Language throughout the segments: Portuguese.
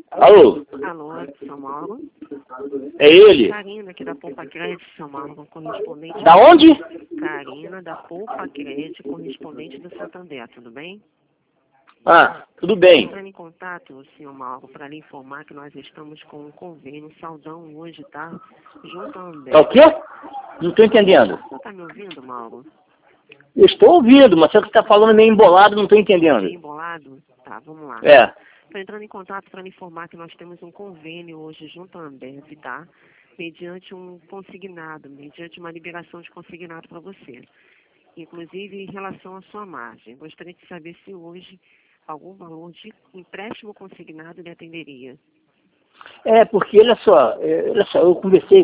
Alô? Alô, São Mauro? É ele? Karina, aqui da Poupa Crédito, São Mauro, correspondente... Da onde? Karina, da Poupa Crédito, correspondente do Santander, tudo bem? Ah, tudo bem. Entrando em contato, senhor Mauro, para lhe informar que nós estamos com um convênio Saldão hoje, tá? Junto à Ambev. É o quê? Não estou entendendo. Você tá me ouvindo, Mauro? Eu estou ouvindo, mas você está falando meio embolado, não estou entendendo. Meio embolado? Tá, vamos lá. É. Estou entrando em contato para lhe informar que nós temos um convênio hoje junto à Ambev, tá? Mediante um consignado, mediante uma liberação de consignado para você. Inclusive em relação à sua margem. Gostaria de saber se hoje algum valor de empréstimo consignado lhe atenderia. É, porque olha só, eu conversei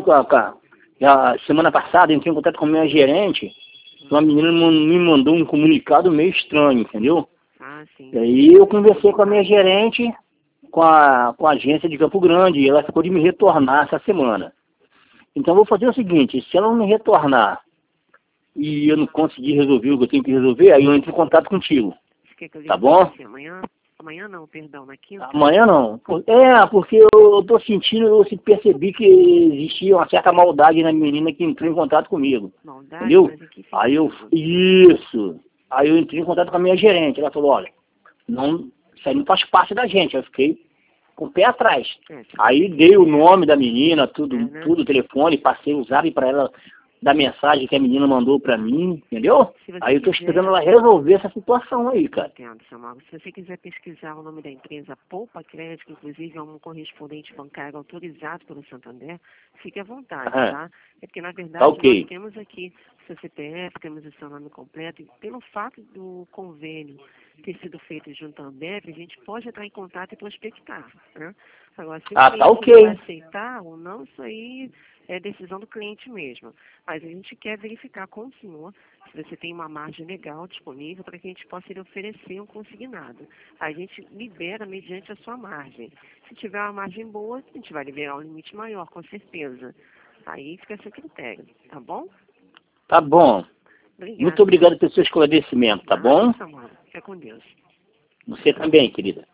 a semana passada, entrei em contato com a minha gerente, uma menina me mandou um comunicado meio estranho, entendeu? Ah, sim. E aí eu conversei com a minha gerente, com a agência de Campo Grande, e ela ficou de me retornar essa semana. Então eu vou fazer o seguinte, se ela não me retornar e eu não conseguir resolver o que eu tenho que resolver, aí eu entro em contato contigo. Você quer que eu ligue Tá pra bom? você amanhã? Amanhã não, perdão, na quinta? Amanhã não. Porque eu tô sentindo, eu percebi que existia uma certa maldade na menina que entrou em contato comigo. Maldade, Entendeu? mas em que Aí eu, sentido? isso. Aí eu entrei em contato com a minha gerente. Ela falou, olha, não, isso aí não faz parte da gente. Eu fiquei com o pé atrás. Aí dei o nome da menina, tudo, tudo, o telefone, passei o zap para ela da mensagem que a menina mandou para mim, entendeu? Aí eu tô esperando ela resolver essa situação aí, cara. Entendo, seu Mauro. Se você quiser pesquisar o nome da empresa Poupa Crédito, que inclusive é um correspondente bancário autorizado pelo Santander, fique à vontade, tá? É porque, na verdade, Tá ok. nós temos aqui o seu CPF, temos o seu nome completo, e pelo fato do convênio ter sido feito junto à Ambev, a gente pode entrar em contato e prospectar, né? Agora, se o Ah, tá cliente ok. vai aceitar ou não, isso aí é decisão do cliente mesmo. Mas a gente quer verificar com o senhor se você tem uma margem legal disponível para que a gente possa lhe oferecer um consignado. A gente libera mediante a sua margem. Se tiver uma margem boa, a gente vai liberar um limite maior, com certeza. Aí fica a seu critério, tá bom? Tá bom. Obrigada. Muito obrigado pelo seu esclarecimento, tá bom? Samara. Fica com Deus. Você também, querida.